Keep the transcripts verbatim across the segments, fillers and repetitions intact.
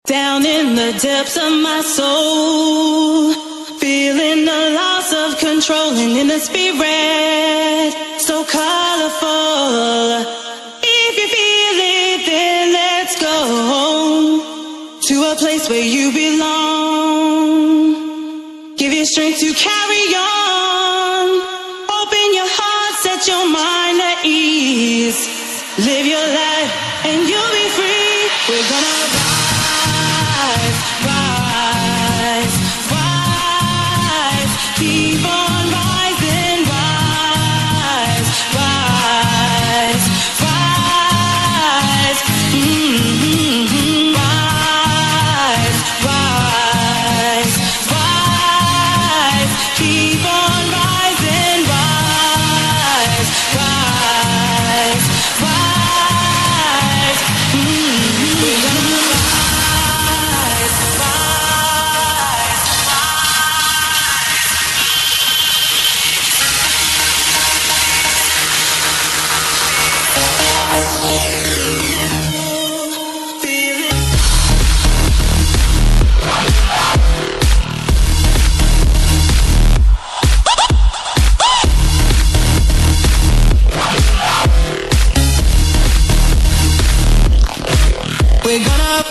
Down in the depths of my soul, feeling the loss of control, and in the spirit, so colorful. If you feel it, then let's go to a place where you belong. Give you strength to carry on. Open your heart, set your mind at ease. Live your life and you'll be free. We're gonna rise, rise, rise. Keep on rising, rise, rise, rise. Mm-hmm. Rise, rise, rise. Keep on rising, rise, rise, rise. Mm-hmm. We're gonna rise, rise, we're gonna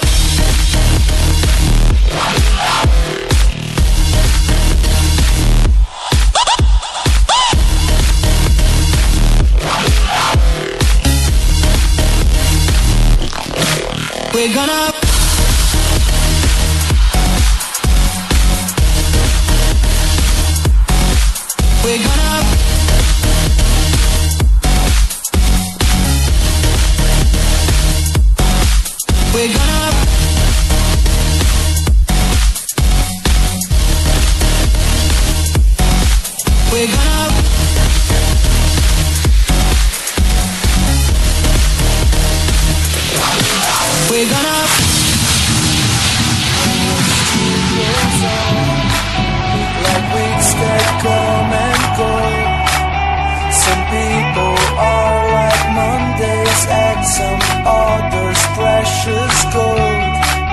We're gonna We're gonna We're gonna We're gonna We're gonna like weeks that come and go. Some people are like Mondays and some others precious gold.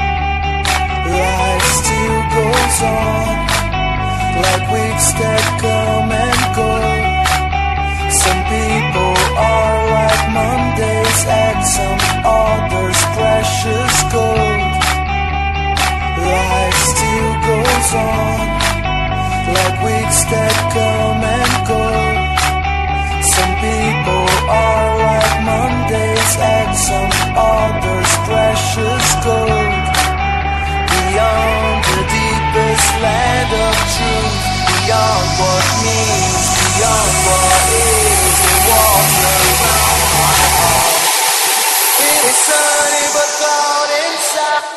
Life still goes on like weeks that come and go. Some people are like Mondays and some others precious gold. Life still goes on like weeks that come and go. Some people are like Mondays and some others precious gold. Beyond the deepest land of truth, beyond what means, beyond what is, the walls around my heart. It is sunny but cloud inside.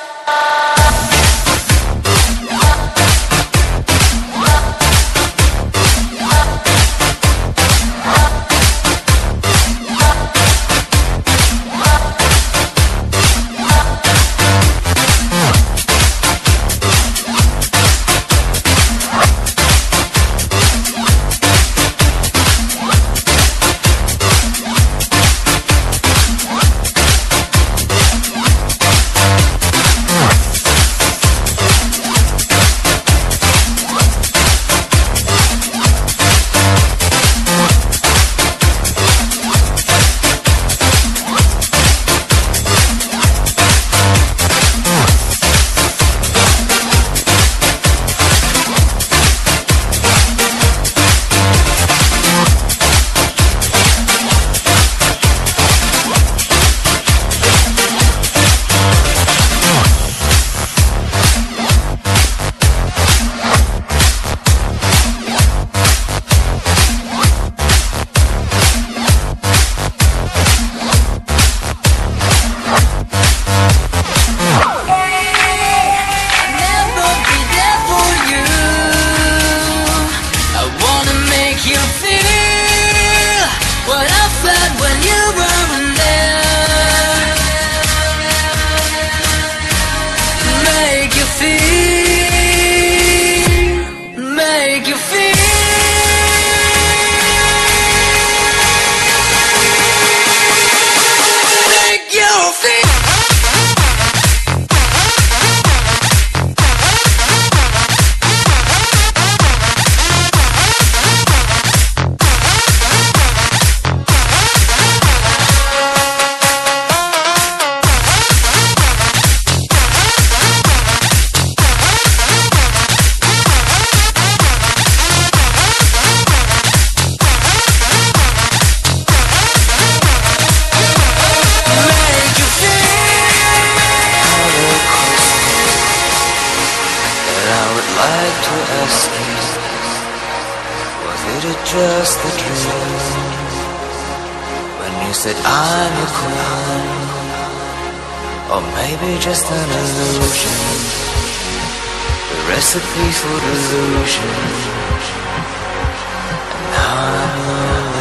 like to ask you, was it just a dream when you said I'm your queen, or maybe just an illusion, the recipe for delusion, and now I'm lonely.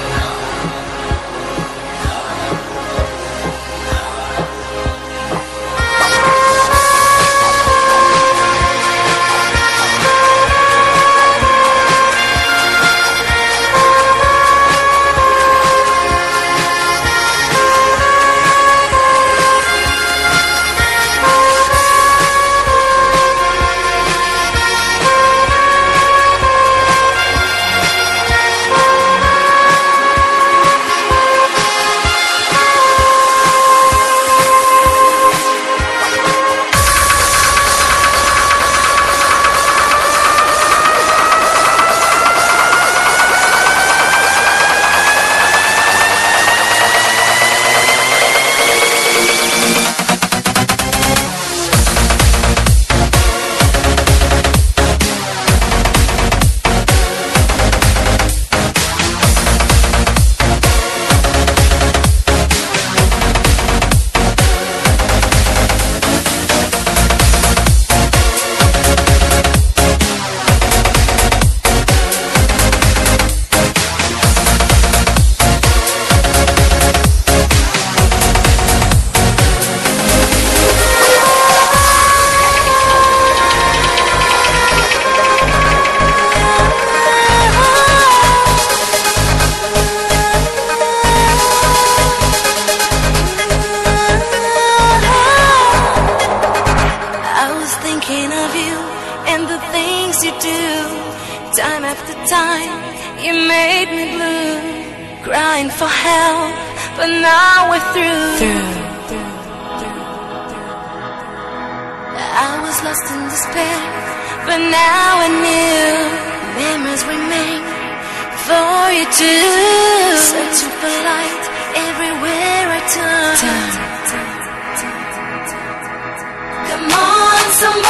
Of you and the things you do, time after time, you made me blue, crying for help, but now we're through. through. I was lost in despair, but now I knew memories remain for you too. Searching for light everywhere I turn. Come on, somebody.